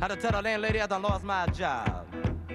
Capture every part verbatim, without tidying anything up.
Had to tell the landlady I done lost my job.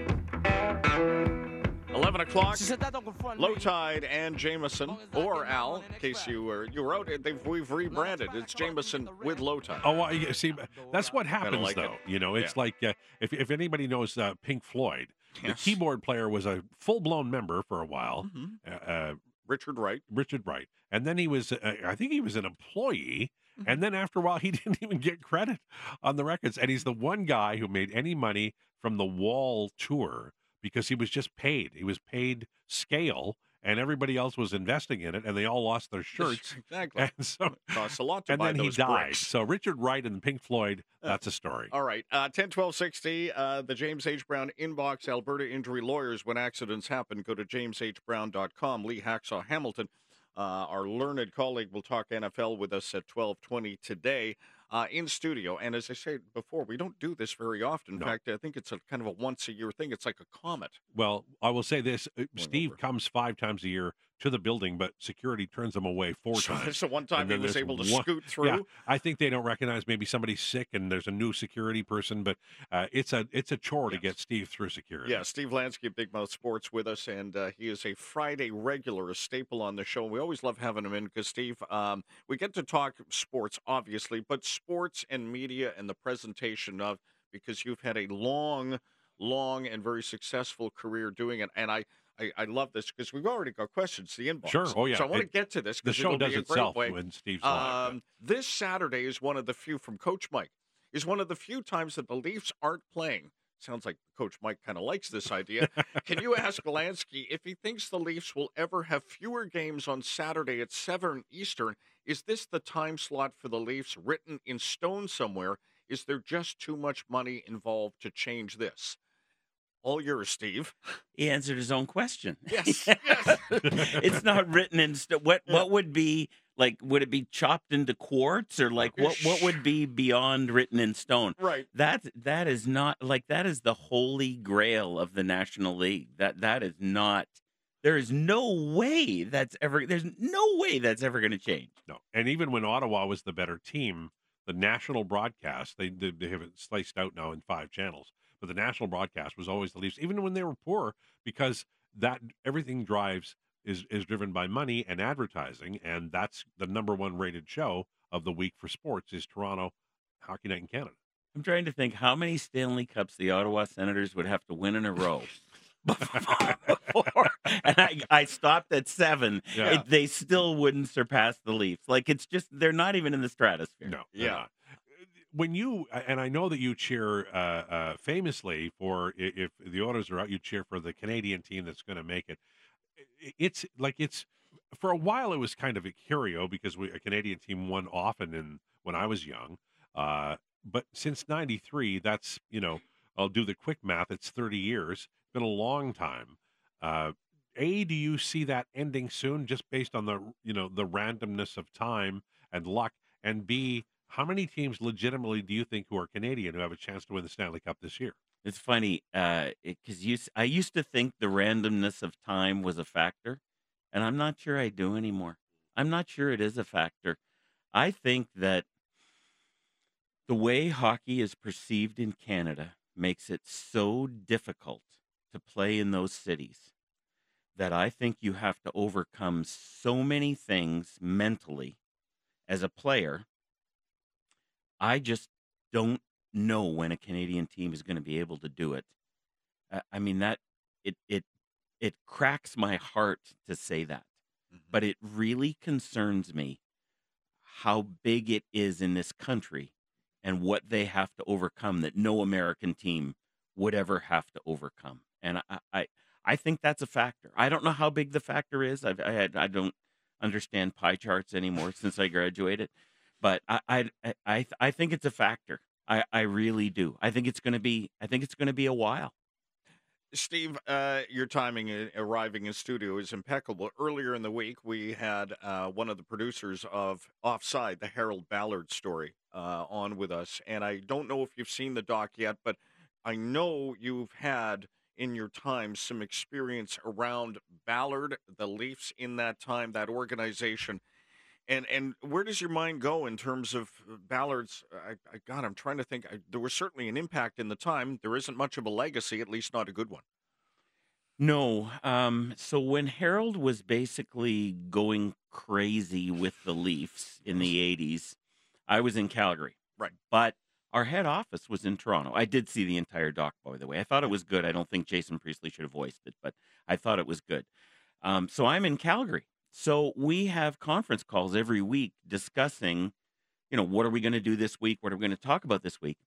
eleven o'clock, She said that don't confront Low me. Tide and Jameson, or Al, in case you were you were out. They've, we've rebranded. It's Jameson with Low Tide. Oh, well, you see, that's what happens, like it. though. You know, it's Yeah. like uh, if if anybody knows uh, Pink Floyd, the Yes. keyboard player was a full blown member for a while, Mhm. uh, uh, Richard Wright. Richard Wright, and then he was, uh, I think he was an employee, Mhm. and then after a while, he didn't even get credit on the records, and he's the one guy who made any money from the Wall tour because he was just paid. He was paid scale. And everybody else was investing in it, and they all lost their shirts. Exactly. And so, Costs a lot to and buy then he those died. bricks. So Richard Wright and Pink Floyd, Uh, that's a story. All right. Uh, ten, twelve, sixty, uh, the James H. Brown inbox, Alberta Injury Lawyers. When accidents happen, go to james h brown dot com. Lee Hacksaw Hamilton, uh, our learned colleague, will talk N F L with us at twelve twenty today uh, in studio. And as I said before, we don't do this very often. In No. fact, I think it's a kind of a once-a-year thing. It's like a comet. Well, I will say this: uh, Steve over. comes five times a year to the building, but security turns him away four So times. that's the one time And he then was there's able to one- scoot through. Yeah, I think they don't recognize maybe somebody's sick and there's a new security person, but uh, it's a it's a chore to Yes. get Steve through security. Yeah, Steve Lansky of Big Mouth Sports with us, and uh, he is a Friday regular, a staple on the show. We always love having him in because, Steve, um, we get to talk sports, obviously, but sports and media and the presentation of, because you've had a long, long and very successful career doing it. And I, I, I love this because we've already got questions, the inbox. Sure. Oh, yeah. So I want to It- get to this The because show it'll does be a itself great way. when Steve's live. Um, this Saturday is one of the few from Coach Mike. Is one of the few times that the Leafs aren't playing. Sounds like Coach Mike kind of likes this idea. Can you ask Lansky if he thinks the Leafs will ever have fewer games on Saturday at seven Eastern? Is this the time slot for the Leafs written in stone somewhere? Is there just too much money involved to change this? All yours, Steve. He answered his own question. Yes, yes. It's not written in stone. What Yeah. what would be like? Would it be chopped into quartz, or like what what would be beyond written in stone? Right. That that is not like that is the holy grail of the National League. That that is not. There is no way that's ever. There's no way that's ever going to change. No, and even when Ottawa was the better team, the national broadcast they they, they have it sliced out now in five channels. But the national broadcast was always the Leafs, even when they were poor, because that everything drives is is driven by money and advertising, and that's the number one rated show of the week for sports is Toronto Hockey Night in Canada. I'm trying to think how many Stanley Cups the Ottawa Senators would have to win in a row. Before, and I, I stopped at seven. Yeah. It, they still wouldn't surpass the Leafs. Like it's just they're not even in the stratosphere. No, they're Yeah. not. When you and I know that you cheer uh, uh, famously for i- if the Oilers are out, you cheer for the Canadian team that's going to make it. I- It's like it's for a while it was kind of a curio because we, a Canadian team won often in when I was young. Uh, but since ninety-three, that's you know I'll do the quick math. It's thirty years. It's been a long time. Uh, a, do you see that ending soon, just based on the you know the randomness of time and luck? And B, how many teams legitimately do you think who are Canadian who have a chance to win the Stanley Cup this year? It's funny because you. s- I used to think the randomness of time was a factor, and I'm not sure I do anymore. I'm not sure it is a factor. I think that the way hockey is perceived in Canada makes it so difficult to play in those cities that I think you have to overcome so many things mentally as a player. I just don't know when a Canadian team is going to be able to do it. I I mean that it it it cracks my heart to say that, but it really concerns me how big it is in this country and what they have to overcome that no American team would ever have to overcome. And I I, I think that's a factor. I don't know how big the factor is. I've, I had I don't understand pie charts anymore since I graduated, but I I I, I think it's a factor. I, I really do. I think it's going to be. I think it's going to be a while. Steve, uh, your timing in arriving in studio is impeccable. Earlier in the week, we had uh, one of the producers of Offside, the Harold Ballard story, uh, on with us. And I don't know if you've seen the doc yet, but I know you've had in your time some experience around Ballard, the Leafs in that time, that organization. And and where does your mind go in terms of uh, Ballard's? I, I God, I'm trying to think. I, there was certainly an impact in the time. There isn't much of a legacy, at least not a good one. No. Um, so when Harold was basically going crazy with the Leafs in Yes. the eighties, I was in Calgary. Right. But our head office was in Toronto. I did see the entire doc, by the way. I thought it was good. I don't think Jason Priestley should have voiced it, but I thought it was good. Um, so I'm in Calgary. So we have conference calls every week discussing, you know, what are we going to do this week? What are we going to talk about this week?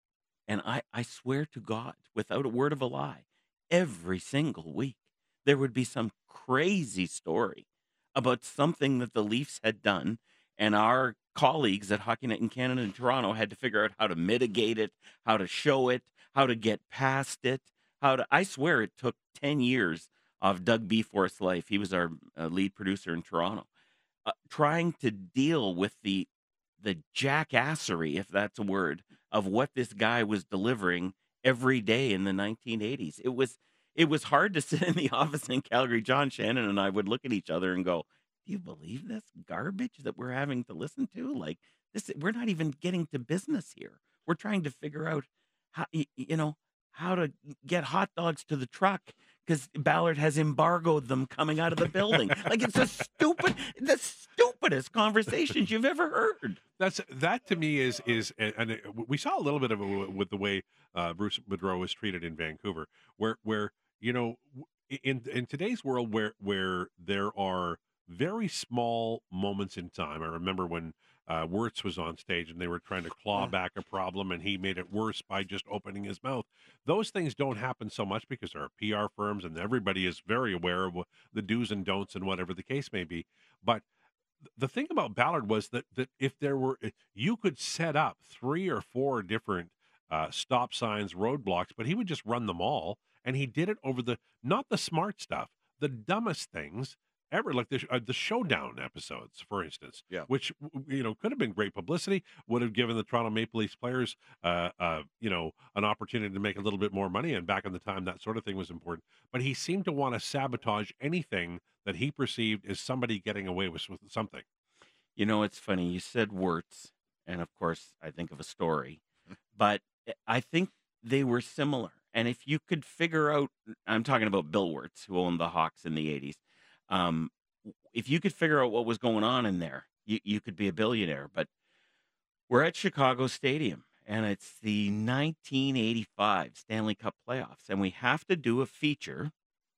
And I, I swear to God, without a word of a lie, every single week there would be some crazy story about something that the Leafs had done, and our colleagues at Hockey Night in Canada and Toronto had to figure out how to mitigate it, how to show it, how to get past it, how to. I swear it took ten years of Doug Beforth's life. He was our uh, lead producer in Toronto, uh, trying to deal with the the jackassery, if that's a word, of what this guy was delivering every day in the nineteen eighties. It was it was hard to sit in the office in Calgary. John Shannon and I would look at each other and go, "Do you believe this garbage that we're having to listen to? Like this, we're not even getting to business here. We're trying to figure out how y- y- you know how to get hot dogs to the truck because Ballard has embargoed them coming out of the building. Like it's a stupid, the stupidest conversations you've ever heard." That's that to me is is and it- we saw a little bit of it with the way uh, Bruce Boudreau was treated in Vancouver, where where you know w- in in today's world where where there are very small moments in time. I remember when uh, Wirtz was on stage and they were trying to claw back a problem, and he made it worse by just opening his mouth. Those things don't happen so much because there are P R firms and everybody is very aware of what the do's and don'ts and whatever the case may be, but the thing about Ballard was that that if there were if you could set up three or four different uh, stop signs, roadblocks, but he would just run them all, and he did it over the not the smart stuff, the dumbest things ever, like the uh, the showdown episodes, for instance, Yeah. which w- you know could have been great publicity, would have given the Toronto Maple Leafs players, uh, uh, you know, an opportunity to make a little bit more money, and back in the time that sort of thing was important. But he seemed to want to sabotage anything that he perceived as somebody getting away with, with something. You know, it's funny. You said Wirtz, and of course, I think of a story, but eh, I think they were similar. And if you could figure out, I'm talking about Bill Wirtz, who owned the Hawks in the eighties. Um, if you could figure out what was going on in there, you, you could be a billionaire. But we're at Chicago Stadium, and it's the nineteen eighty-five Stanley Cup playoffs, and we have to do a feature.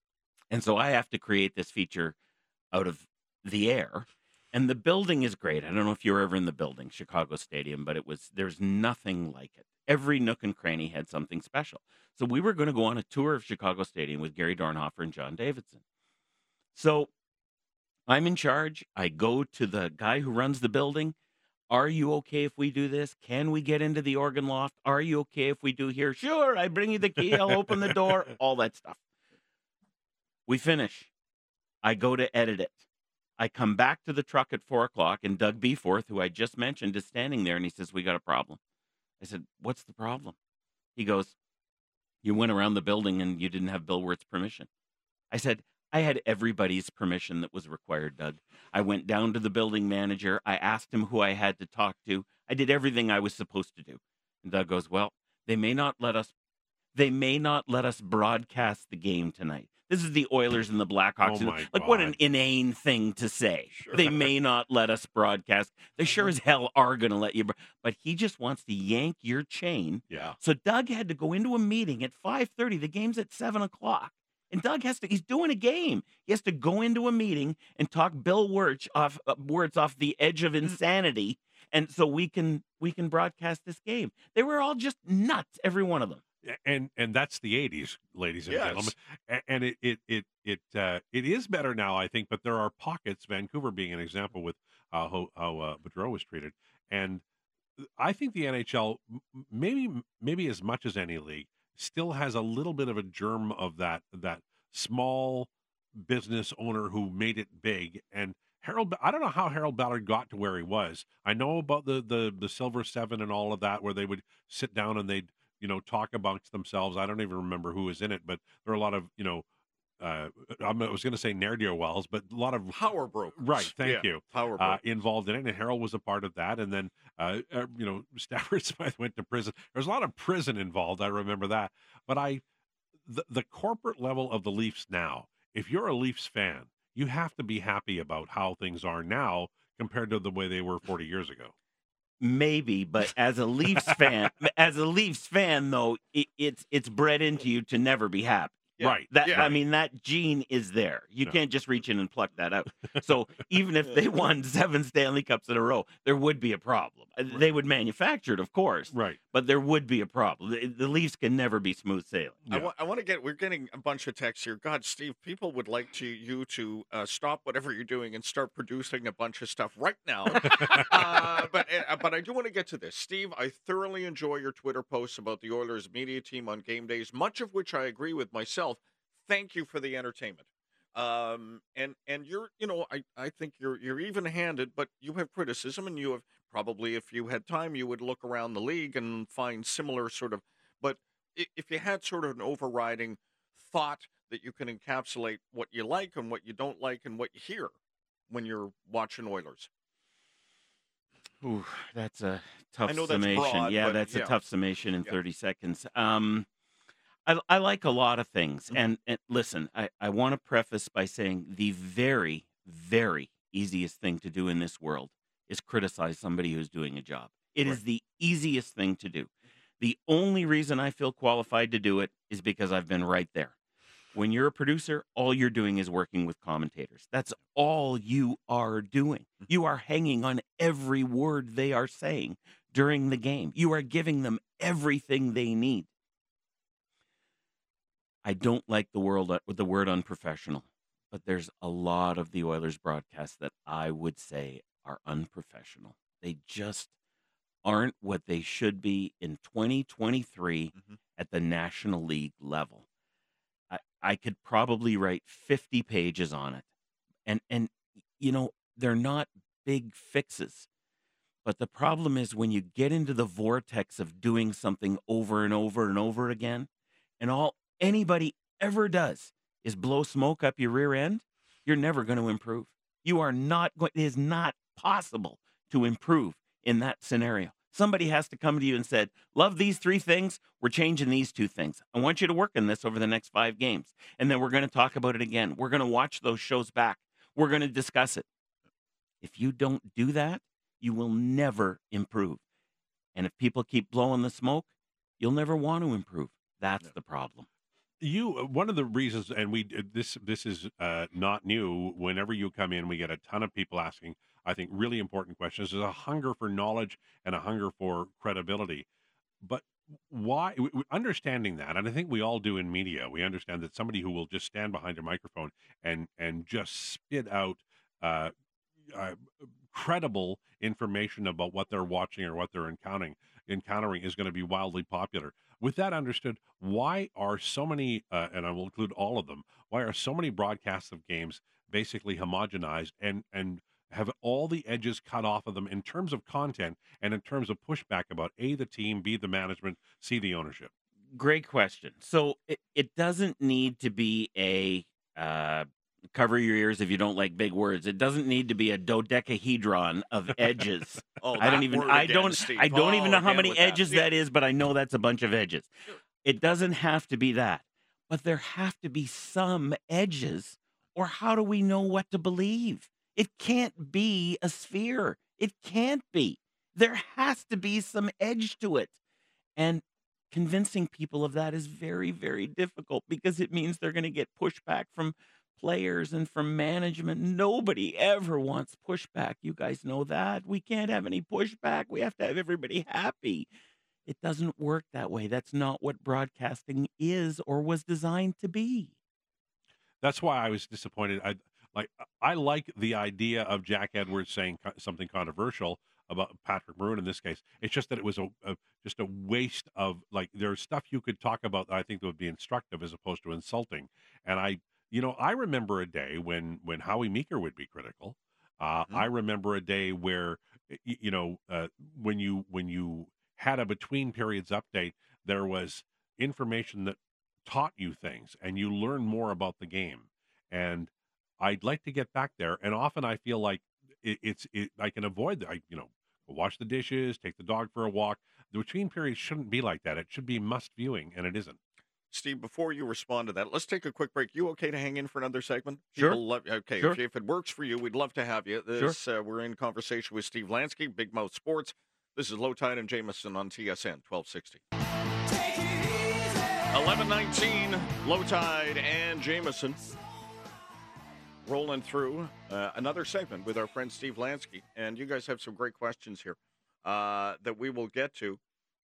And so I have to create this feature out of the air. And the building is great. I don't know if you were ever in the building, Chicago Stadium, but it was there's nothing like it. Every nook and cranny had something special. So we were going to go on a tour of Chicago Stadium with Gary Dornhofer and John Davidson. So I'm in charge. I go to the guy who runs the building. Are you okay if we do this? Can we get into the organ loft? Are you okay if we do here? Sure, I bring you the key. I'll open the door. All that stuff. We finish. I go to edit it. I come back to the truck at four o'clock, and Doug Beforth, who I just mentioned, is standing there, and he says, "We got a problem." I said, "What's the problem?" He goes, "You went around the building and you didn't have Bill Wirtz's permission." I said, "I had everybody's permission that was required, Doug. I went down to the building manager. I asked him who I had to talk to. I did everything I was supposed to do." And Doug goes, "Well, they may not let us they may not let us broadcast the game tonight." This is the Oilers and the Blackhawks. Oh my Like, what an God. inane thing to say. Sure. They may not let us broadcast. They sure as hell are going to let you. bro- But he just wants to yank your chain. Yeah. So Doug had to go into a meeting at five thirty. The game's at seven o'clock. And Doug has to, he's doing a game. He has to go into a meeting and talk Bill Wirtz off, uh, Wirtz off the edge of insanity. And so we can, we can broadcast this game. They were all just nuts, every one of them. and and that's the eighties, ladies and Yes. gentlemen. A- And it it it it uh, it is better now, I think. But there are pockets, Vancouver being an example, with uh, how how uh, Boudreau was treated, and I think the N H L, m- m- maybe maybe as much as any league, still has a little bit of a germ of that that small business owner who made it big. And Harold, I don't know how Harold Ballard got to where he was. I know about the the the Silver Seven and all of that, where they would sit down and they'd you know talk amongst themselves. I don't even remember who was in it, but there are a lot of you know uh, I'm- I was going to say ne'er-do-wells, but a lot of Power brokers. right. Thank Yeah, you. Power Uh, brokers. involved in it, and Harold was a part of that. And then, uh, uh, you know, Stafford Smith went to prison. There's a lot of prison involved. I remember that. But I, the, the corporate level of the Leafs now, if you're a Leafs fan, you have to be happy about how things are now compared to the way they were forty years ago. Maybe, but as a Leafs fan, as a Leafs fan, though, it, it's it's bred into you to never be happy. Yeah, Right. That yeah. I mean, that gene is there. You No. can't just reach in and pluck that out. So even if they won seven Stanley Cups in a row, there would be a problem. Uh, They would manufacture it, of course, Right. but there would be a problem. The, the Leafs can never be smooth sailing. I, Yeah. wa- I want to get. We're getting a bunch of texts here. God, Steve, people would like to you to uh, stop whatever you're doing and start producing a bunch of stuff right now. uh, but uh, but I do want to get to this, Steve. I thoroughly enjoy your Twitter posts about the Oilers media team on game days, much of which I agree with myself. Thank you for the entertainment. Um, and and you're, you know, I, I think you're you're even-handed, but you have criticism, and you have probably, if you had time, you would look around the league and find similar sort of. But i- if you had sort of an overriding thought that you can encapsulate what you like and what you don't like and what you hear when you're watching Oilers. Ooh, that's a tough I know that's summation. broad, yeah, but that's yeah. a tough summation in Yeah. thirty seconds. Um, I, I like a lot of things. Mhm. And, and listen, I, I want to preface by saying the very, very easiest thing to do in this world is criticize somebody who's doing a job. It is Right. the easiest thing to do. The only reason I feel qualified to do it is because I've been right there. When you're a producer, all you're doing is working with commentators. That's all you are doing. You are hanging on every word they are saying during the game. You are giving them everything they need. I don't like the world uh, the word unprofessional, but there's a lot of the Oilers broadcasts that I would say are unprofessional. They just aren't what they should be in twenty twenty-three Mhm. at the National League level. I, I could probably write fifty pages on it. And and you know, they're not big fixes. But the problem is when you get into the vortex of doing something over and over and over again, and all anybody ever does is blow smoke up your rear end, you're never going to improve. You are not going, it is not possible to improve in that scenario. Somebody has to come to you and said, love these three things. We're changing these two things. I want you to work on this over the next five games. And then we're going to talk about it again. We're going to watch those shows back. We're going to discuss it. If you don't do that, you will never improve. And if people keep blowing the smoke, you'll never want to improve. That's No. the problem. You uh, one of the reasons, and we uh, this this is uh, not new. Whenever you come in, we get a ton of people asking, I think, really important questions. There's a hunger for knowledge and a hunger for credibility. But why? w- w- Understanding that, and I think we all do in media, we understand that somebody who will just stand behind a microphone and and just spit out uh, uh, credible information about what they're watching or what they're encountering encountering is going to be wildly popular. With that understood, why are so many, uh, and I will include all of them, why are so many broadcasts of games basically homogenized and and have all the edges cut off of them in terms of content and in terms of pushback about A, the team, B, the management, C, the ownership? Great question. So it, it doesn't need to be a uh, cover your ears if you don't like big words. It doesn't need to be a dodecahedron of edges. Oh, I don't that even word I again, don't Steve. I don't even Oh, know how again many with that. edges Yeah. that is, but I know that's a bunch of edges. Sure. It doesn't have to be that. But there have to be some edges, or how do we know what to believe? It can't be a sphere. It can't be. There has to be some edge to it. And convincing people of that is very, very difficult because it means they're going to get pushback from players and from management. Nobody ever wants pushback. You guys know that. We can't have any pushback. We have to have everybody happy. It doesn't work that way. That's not what broadcasting is or was designed to be. That's why I was disappointed. I like I like the idea of Jack Edwards saying co- something controversial about Patrick Maroon in this case. It's just that it was a, a just a waste of like there's stuff you could talk about that I think that would be instructive as opposed to insulting. And I, you know, I remember a day when when Howie Meeker would be critical. Uh, Mhm. I remember a day where y- y- you know uh, when you when you had a between periods update, there was information that taught you things, and you learn more about the game. And I'd like to get back there. And often I feel like it, it's it, I can avoid that. I you know wash the dishes, take the dog for a walk. The between periods shouldn't be like that. It should be must viewing, and it isn't. Steve, before you respond to that, let's take a quick break. You okay to hang in for another segment? Sure. People love, okay, Sure. if, if it works for you, we'd love to have you. This, uh, we're in conversation with Steve Lansky, Big Mouth Sports. This is Low Tide and Jameson on T S N twelve sixty. eleven nineteen, Low Tide and Jameson. Rolling through uh, another segment with our friend Steve Lansky. And you guys have some great questions here uh, that we will get to.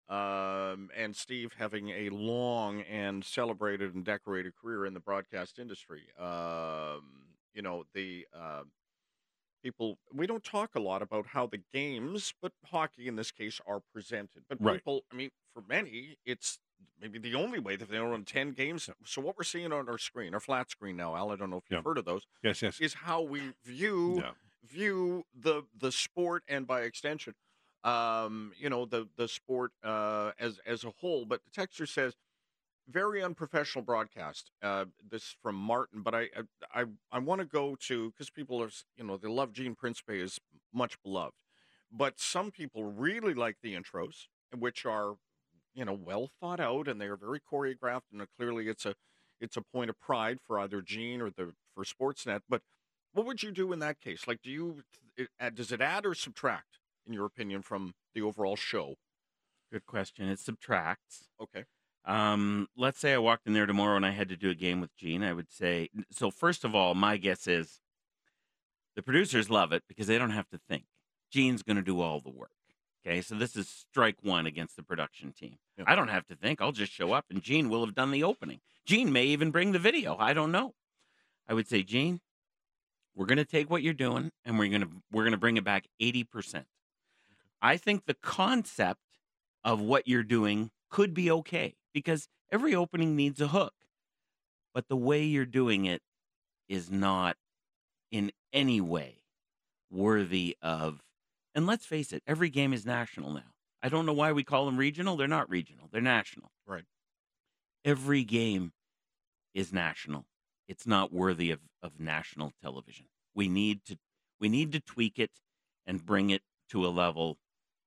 Um, and Steve having a long and celebrated and decorated career in the broadcast industry. Um, you know, the uh, people, we don't talk a lot about how the games, but hockey in this case, are presented. But Right. people, I mean, for many, it's maybe the only way that they run ten games. So what we're seeing on our screen, our flat screen now, Al, I don't know if you've Yeah. heard of those, Yes, yes. is how we view Yeah. view the the sport and by extension um, you know, the the sport uh, as as a whole. But the texter says, very unprofessional broadcast. Uh, this from Martin, but I I I, I want to go to because people are you know they love Gene Principe is much beloved, but some people really like the intros, which are you know well thought out and they are very choreographed, and uh, clearly it's a it's a point of pride for either Gene or the for Sportsnet. But what would you do in that case? Like, do you it, uh, does it add or subtract? In your opinion, from the overall show? Good question. It subtracts. Okay. Um, let's say I walked in there tomorrow and I had to do a game with Gene. I would say, so first of all, my guess is the producers love it because they don't have to think. Gene's going to do all the work. Okay, so this is strike one against the production team. Yeah. I don't have to think. I'll just show up and Gene will have done the opening. Gene may even bring the video. I don't know. I would say, Gene, we're going to take what you're doing and we're going to we're going to bring it back eighty percent. I think the concept of what you're doing could be okay because every opening needs a hook. But the way you're doing it is not in any way worthy of, and let's face it, every game is national now. I don't know why we call them regional. They're not regional. They're national. Right. Every game is national. It's not worthy of, of national television. We need to we need to tweak it and bring it to a level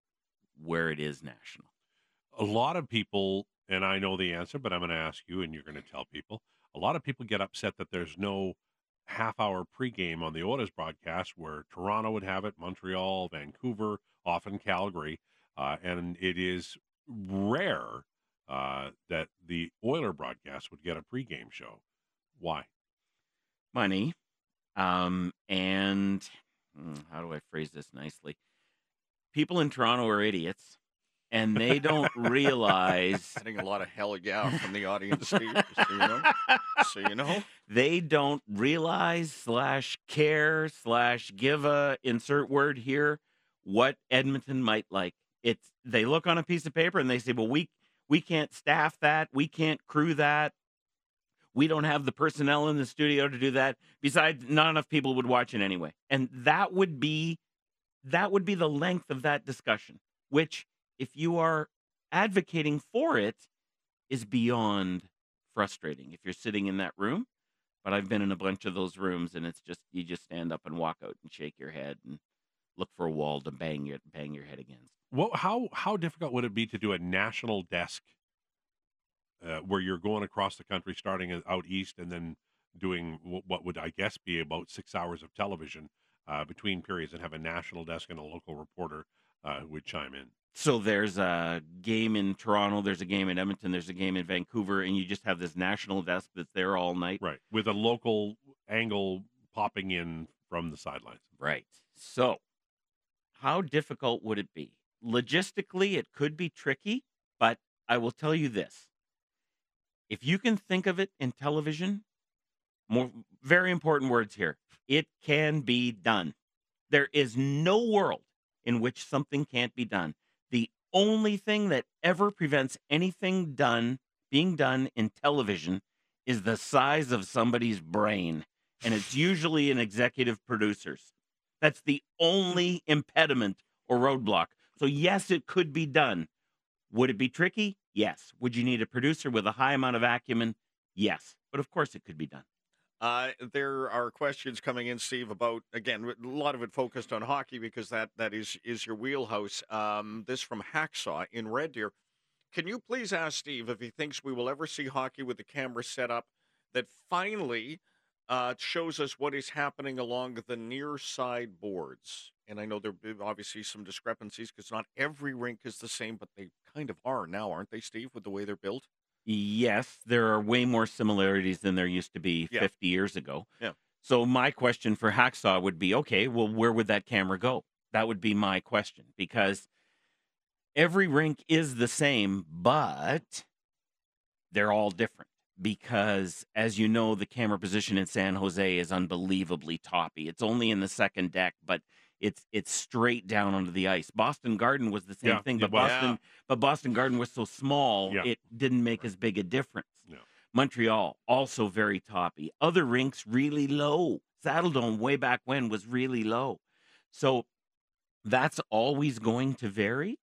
where it is national. A lot of people, and I know the answer, but I'm going to ask you, and you're going to tell people. A lot of people get upset that there's no half-hour pregame on the Oilers broadcast, where Toronto would have it, Montreal, Vancouver, often Calgary, uh, and it is rare uh, that the Oiler broadcast would get a pregame show. Why? Money, um, and hmm, how do I phrase this nicely? People in Toronto are idiots, and they don't realize Getting a lot of hell yeah from the audience, Steve, so you know. So you know. they don't realize slash care slash give a insert word here what Edmonton might like. It's they look on a piece of paper and they say, well, we we can't staff that, we can't crew that, we don't have the personnel in the studio to do that. Besides, not enough people would watch it anyway. And that would be that would be the length of that discussion, which if you are advocating for it is beyond frustrating if you're sitting in that room. But I've been in a bunch of those rooms and it's just you just stand up and walk out and shake your head and look for a wall to bang your bang your head against. Well, how how difficult would it be to do a national desk uh, where you're going across the country, starting out east, and then doing wh- what would I guess be about six hours of television uh, between periods, and have a national desk and a local reporter uh, who would chime in? So there's a game in Toronto, there's a game in Edmonton, there's a game in Vancouver, and you just have this national desk that's there all night. Right, with a local angle popping in from the sidelines. Right. So how difficult would it be? Logistically, it could be tricky, but I will tell you this. If you can think of it in television, more very important words here, it can be done. There is no world in which something can't be done. The only thing that ever prevents anything done being done in television is the size of somebody's brain, and it's usually an executive producer's. That's the only impediment or roadblock. So yes, it could be done. Would it be tricky? Yes. Would you need a producer with a high amount of acumen? Yes, but of course it could be done. Uh, there are questions coming in, Steve, about again a lot of it focused on hockey because that that is is your wheelhouse. Um, this from Hacksaw in Red Deer. Can you please ask Steve if he thinks we will ever see hockey with the camera set up that finally uh, shows us what is happening along the near side boards? And I know there are obviously some discrepancies because not every rink is the same, but they kind of are now, aren't they, Steve, with the way they're built? Yes, there are way more similarities than there used to be Yeah. fifty years ago. Yeah. So my question for Hacksaw would be, okay, well, where would that camera go? That would be my question, because every rink is the same, but they're all different. Because, as you know, the camera position in San Jose is unbelievably toppy. It's only in the second deck, but it's it's straight down onto the ice. Boston Garden was the same Yeah, thing, it but was. Boston Yeah. but Boston Garden was so small, Yeah. it didn't make as big a difference. No. Montreal, also very toppy. Other rinks, really low. Saddledome, way back when, was really low. So that's always going to vary.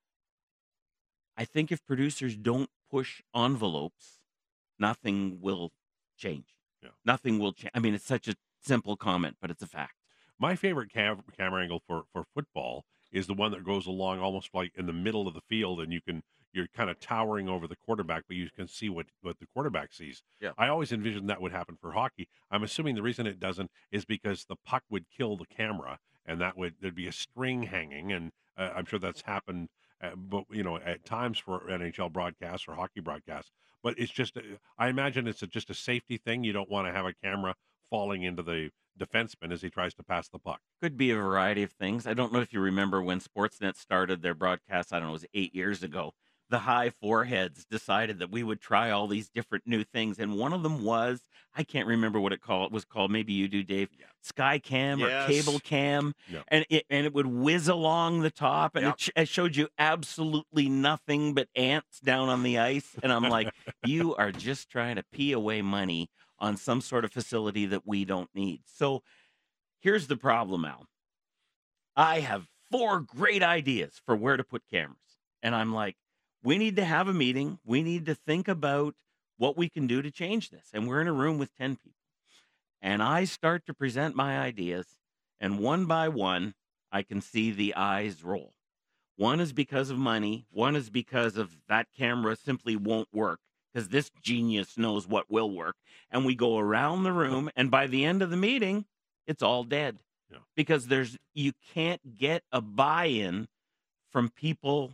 I think if producers don't push envelopes, nothing will change. Yeah. Nothing will change. I mean, it's such a simple comment, but it's a fact. My favorite cam- camera angle for, for football is the one that goes along almost like in the middle of the field, and you can you're kind of towering over the quarterback, but you can see what, what the quarterback sees. Yeah. I always envisioned that would happen for hockey. I'm assuming the reason it doesn't is because the puck would kill the camera, and that would there'd be a string hanging, and uh, I'm sure that's happened, uh, but you know, at times for N H L broadcasts or hockey broadcasts. But it's just, uh, I imagine it's a, just a safety thing. You don't want to have a camera falling into the defenseman as he tries to pass the puck. Could be a variety of things. I don't know if you remember when Sportsnet started their broadcast, I don't know, it was eight years ago. The high foreheads decided that we would try all these different new things. And one of them was, I can't remember what it called, was called, maybe you do, Dave, Yeah. Sky Cam Yes. or Cable Cam. Yeah. And it and it would whiz along the top, and Yep. it, sh- it showed you absolutely nothing but ants down on the ice. And I'm like, you are just trying to pee away money on some sort of facility that we don't need. So here's the problem, Al. I have four great ideas for where to put cameras. And I'm like, we need to have a meeting. We need to think about what we can do to change this. And we're in a room with ten people. And I start to present my ideas, and one by one, I can see the eyes roll. One is because of money. One is because of that camera simply won't work, because this genius knows what will work. And we go around the room, and by the end of the meeting, it's all dead. Yeah. Because there's you can't get a buy-in from people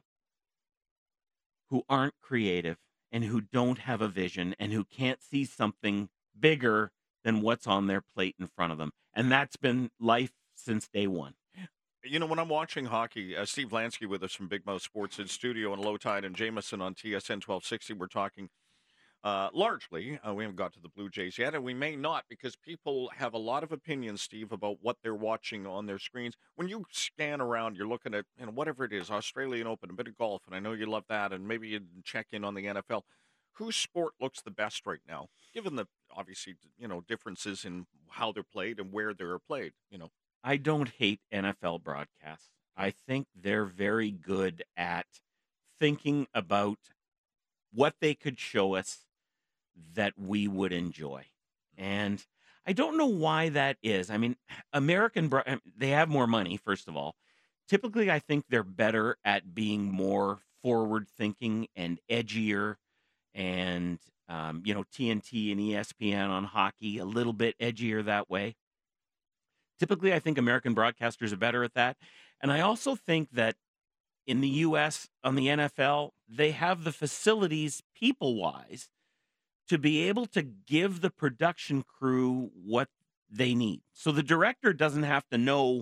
who aren't creative and who don't have a vision and who can't see something bigger than what's on their plate in front of them. And that's been life since day one. You know, when I'm watching hockey, uh, Steve Lansky with us from Big Mouth Sports in studio and Low Tide and Jameson on T S N twelve sixty, we're talking uh, largely. Uh, we haven't got to the Blue Jays yet, and we may not because people have a lot of opinions, Steve, about what they're watching on their screens. When you scan around, you're looking at, you know, whatever it is, Australian Open, a bit of golf, and I know you love that, and maybe you check in on the N F L. Whose sport looks the best right now, given the, obviously, you know, differences in how they're played and where they're played, you know? I don't hate N F L broadcasts. I think they're very good at thinking about what they could show us that we would enjoy. And I don't know why that is. I mean, American, bro- they have more money, first of all. Typically, I think they're better at being more forward thinking and edgier. And, um, you know, T N T and E S P N on hockey, a little bit edgier that way. Typically, I think American broadcasters are better at that. And I also think that in the U S, on the N F L, they have the facilities, people-wise, to be able to give the production crew what they need. So the director doesn't have to know.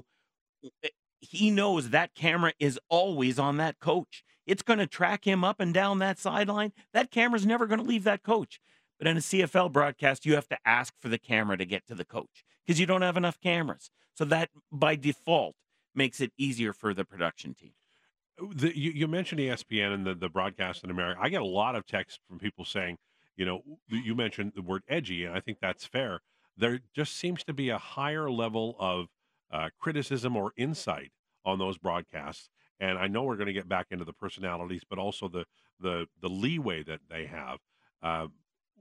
He knows that camera is always on that coach. It's going to track him up and down that sideline. That camera's never going to leave that coach. But in a C F L broadcast, you have to ask for the camera to get to the coach because you don't have enough cameras. So that, by default, makes it easier for the production team. The, you, you mentioned E S P N and the, the broadcast in America. I get a lot of texts from people saying, you know, you mentioned the word edgy, and I think that's fair. There just seems to be a higher level of uh, criticism or insight on those broadcasts. And I know we're going to get back into the personalities, but also the the the leeway that they have. Uh,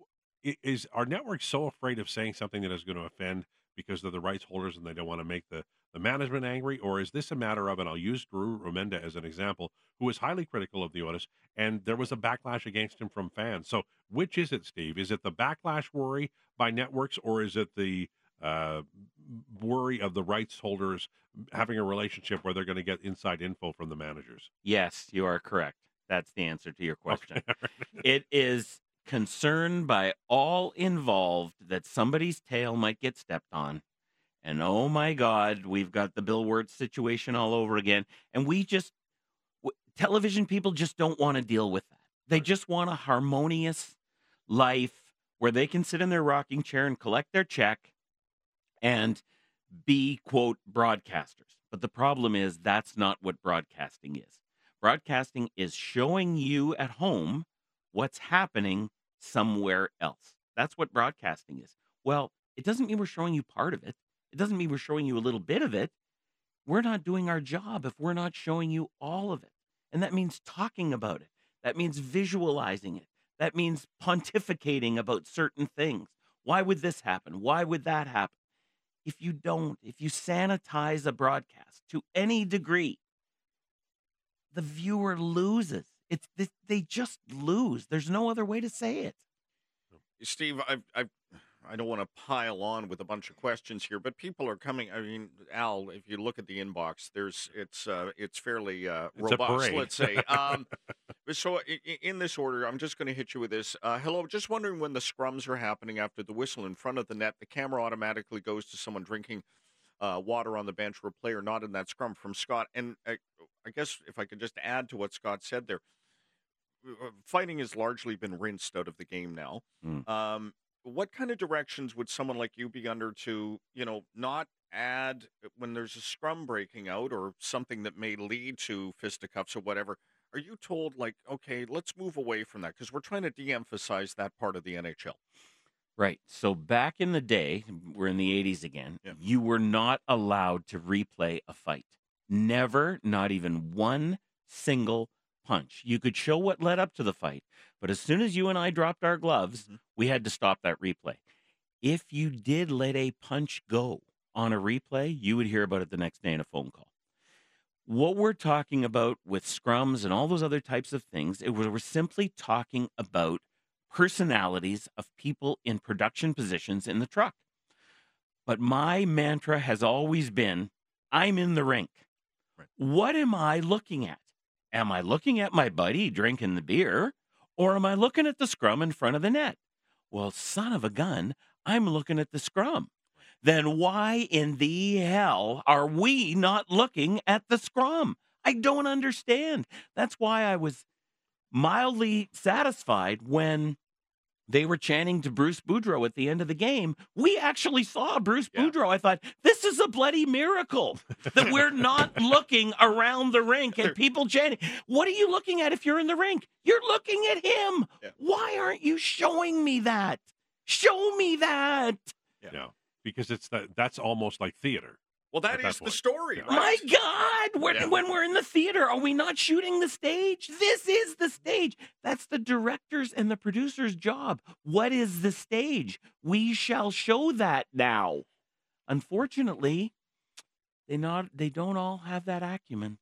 I- Is our network so afraid of saying something that is going to offend because they're the rights holders and they don't want to make the, the management angry? Or is this a matter of, and I'll use Drew Romenda as an example, who was highly critical of the Otis, and there was a backlash against him from fans. So which is it, Steve? Is it the backlash worry by networks, or is it the uh, worry of the rights holders having a relationship where they're going to get inside info from the managers? Yes, you are correct. That's the answer to your question. Okay. It is concern by all involved that somebody's tail might get stepped on. And oh my God, we've got the Bill Wirtz situation all over again. And we just, w- television people just don't want to deal with that. They Right. just want a harmonious life where they can sit in their rocking chair and collect their check and be, quote, broadcasters. But the problem is that's not what broadcasting is. Broadcasting is showing you at home what's happening somewhere else. That's what broadcasting is. Well, it doesn't mean we're showing you part of it. It doesn't mean we're showing you a little bit of it. We're not doing our job if we're not showing you all of it. And that means talking about it. That means visualizing it. That means pontificating about certain things. Why would this happen? Why would that happen? If you don't, if you sanitize a broadcast to any degree, the viewer loses. It's they, they just lose. There's no other way to say it. Steve, I've, I've, I don't want to pile on with a bunch of questions here, but people are coming. I mean, Al, if you look at the inbox, there's it's uh, it's fairly uh, It's a robust. parade. Let's say. Um, so, i- i- in this order, I'm just going to hit you with this. Uh, hello, just wondering when the scrums are happening after the whistle in front of the net, the camera automatically goes to someone drinking uh, water on the bench or a player not in that scrum from Scott. And I, I guess if I could just add to what Scott said there, uh, fighting has largely been rinsed out of the game now. Mm. Um, what kind of directions would someone like you be under to, you know, not add when there's a scrum breaking out or something that may lead to fisticuffs or whatever? Are you told, like, okay, let's move away from that because we're trying to de-emphasize that part of the N H L? Right. So back in the day, we're in the eighties again, Yeah. you were not allowed to replay a fight. Never, not even one single punch. You could show what led up to the fight, but as soon as you and I dropped our gloves, Mhm. we had to stop that replay. If you did let a punch go on a replay, you would hear about it the next day in a phone call. What we're talking about with scrums and all those other types of things, it, we're simply talking about personalities of people in production positions in the truck. But my mantra has always been, I'm in the rink. Right. What am I looking at? Am I looking at my buddy drinking the beer, or am I looking at the scrum in front of the net? Well, son of a gun, I'm looking at the scrum. Then why in the hell are we not looking at the scrum? I don't understand. That's why I was mildly satisfied when they were chanting to Bruce Boudreau at the end of the game. We actually saw Bruce Yeah. Boudreau. I thought, this is a bloody miracle that we're not looking around the rink and people chanting. What are you looking at if you're in the rink? You're looking at him. Yeah. Why aren't you showing me that? Show me that. Yeah. Yeah, because it's that that's almost like theater. Well, that At that is the point. story, Yeah. right? My God, when, Yeah. when we're in the theater, are we not shooting the stage? This is the stage. That's the director's and the producer's job. What is the stage? We shall show that now. Unfortunately, they not they don't all have that acumen.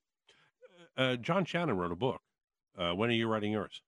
Uh, John Shannon wrote a book. Uh, when are you writing yours?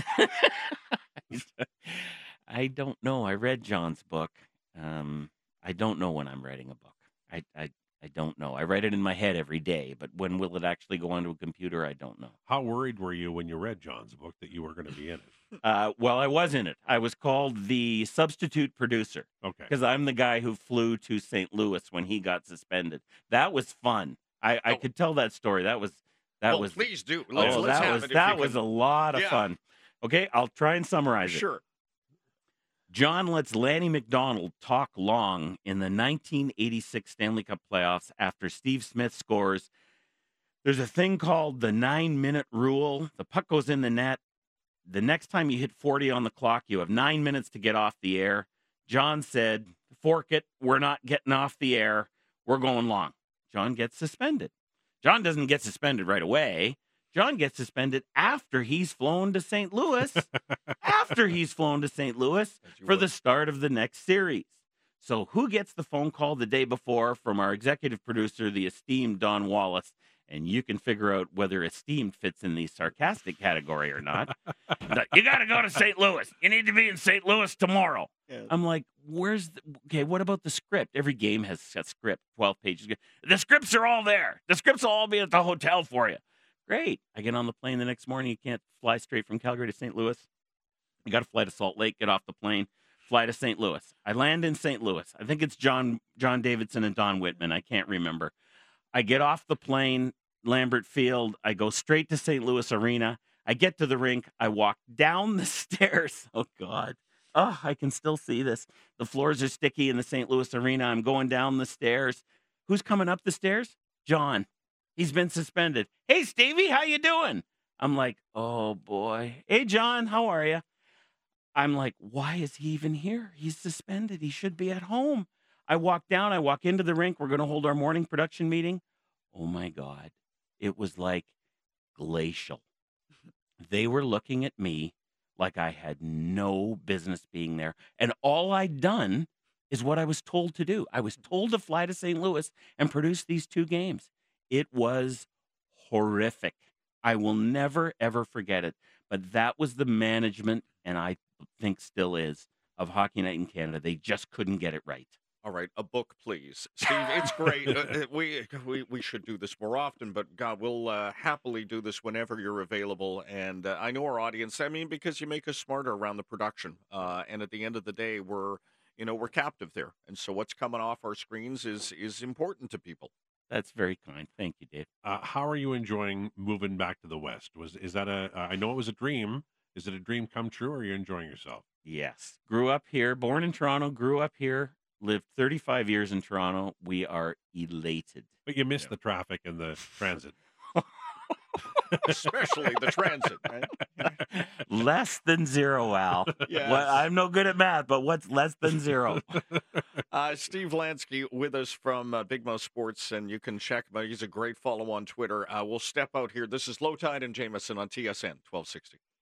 I don't know. I read John's book. Um, I don't know when I'm writing a book. I, I I don't know. I write it in my head every day, but when will it actually go onto a computer? I don't know. How worried were you when you read John's book that you were going to be in it? Uh, well, I was in it. I was called the substitute producer Okay. because I'm the guy who flew to Saint Louis when he got suspended. That was fun. I, I Oh. could tell that story. That was that well, was please do. Let's, oh let's that have was it if that you was can. a lot of Yeah. fun. Okay, I'll try and summarize it. Sure. John lets Lanny McDonald talk long in the nineteen eighty-six Stanley Cup playoffs after Steve Smith scores. There's a thing called the nine-minute rule. The puck goes in the net. The next time you hit forty on the clock, you have nine minutes to get off the air. John said, fork it. We're not getting off the air. We're going long. John gets suspended. John doesn't get suspended right away. John gets suspended after he's flown to Saint Louis, after he's flown to Saint Louis As you for would. the start of the next series. So who gets the phone call the day before from our executive producer, the esteemed Don Wallace? And you can figure out whether esteemed fits in the sarcastic category or not. Like, you got to go to Saint Louis. You need to be in Saint Louis tomorrow. Yeah. I'm like, where's the, okay, what about the script? Every game has a script, twelve pages. The scripts are all there. The scripts will all be at the hotel for you. Great. I get on the plane the next morning. You can't fly straight from Calgary to Saint Louis. You got to fly to Salt Lake, get off the plane, fly to Saint Louis. I land in Saint Louis. I think it's John John Davidson and Don Whitman. I can't remember. I get off the plane, Lambert Field. I go straight to Saint Louis Arena. I get to the rink. I walk down the stairs. Oh, God. Oh, I can still see this. The floors are sticky in the Saint Louis Arena. I'm going down the stairs. Who's coming up the stairs? John. He's been suspended. Hey, Stevie, how you doing? I'm like, oh, boy. Hey, John, how are you? I'm like, why is he even here? He's suspended. He should be at home. I walk down. I walk into the rink. We're going to hold our morning production meeting. Oh, my God. It was like glacial. They were looking at me like I had no business being there. And all I'd done is what I was told to do. I was told to fly to Saint Louis and produce these two games. It was horrific. I will never, ever forget it. But that was the management, and I think still is, of Hockey Night in Canada. They just couldn't get it right. All right, a book, please, Steve. It's great. uh, we we we should do this more often, but God, we'll uh, happily do this whenever you're available. And uh, I know our audience. I mean, because you make us smarter around the production. Uh, and at the end of the day, we're you know we're captive there. And so what's coming off our screens is is important to people. That's very kind. Thank you, Dave. Uh, how are you enjoying moving back to the West? Was is that a? Uh, I know it was a dream. Is it a dream come true, or are you enjoying yourself? Yes. Grew up here, born in Toronto, grew up here, lived thirty-five years in Toronto. We are elated. But you missed the traffic and the transit. Especially the transit, right? Less than zero, Al. Yes. Well, I'm no good at math, but what's less than zero? Uh, Steve Lansky with us from uh, Big Mouth Sports, and you can check him out. He's a great follow on Twitter. Uh, we'll step out here. This is Low Tide and Jameson on T S N twelve sixty.